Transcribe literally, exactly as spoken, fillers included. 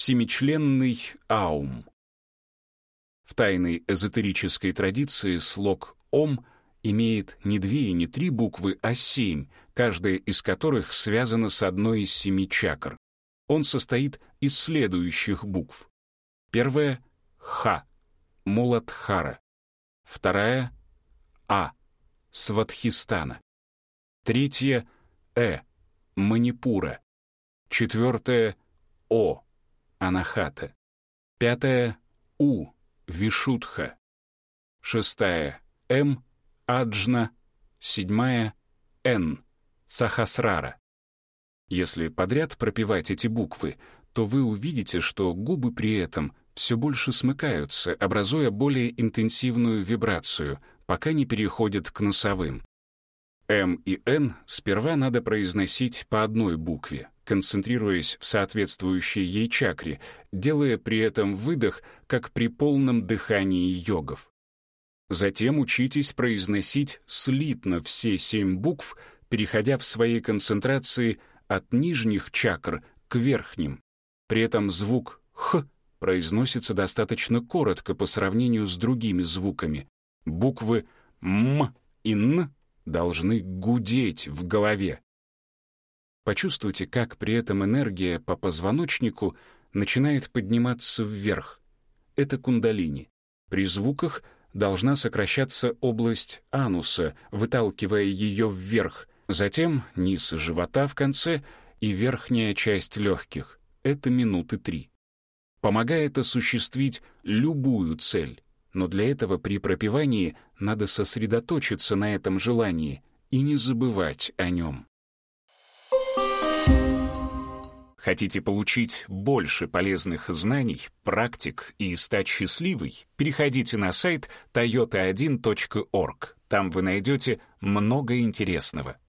Семичленный аум. В тайной эзотерической традиции слог «ом» имеет не две и не три буквы, а семь, каждая из которых связана с одной из семи чакр. Он состоит из следующих букв. Первая — Ха, Муладхара. Вторая — А, Сватхистана. Третья — Э, Манипура. Четвертая — О, Анахата. Пятая — У, Вишудха. Шестая — М, Аджна. Седьмая — Н, Сахасрара. Если подряд пропевать эти буквы, то вы увидите, что губы при этом все больше смыкаются, образуя более интенсивную вибрацию, пока не переходят к носовым. М и Н сперва надо произносить по одной букве, концентрируясь в соответствующей ей чакре, делая при этом выдох, как при полном дыхании йогов. Затем учитесь произносить слитно все семь букв, переходя в своей концентрации от нижних чакр к верхним. При этом звук «х» произносится достаточно коротко по сравнению с другими звуками. Буквы «м» и «н» должны гудеть в голове. Почувствуйте, как при этом энергия по позвоночнику начинает подниматься вверх. Это кундалини. При звуках должна сокращаться область ануса, выталкивая ее вверх, затем низ живота в конце и верхняя часть легких. Это минуты три. Помогает осуществить любую цель, но для этого при пропевании надо сосредоточиться на этом желании и не забывать о нем. Хотите получить больше полезных знаний, практик и стать счастливой? Переходите на сайт тойота один точка орг. Там вы найдете много интересного.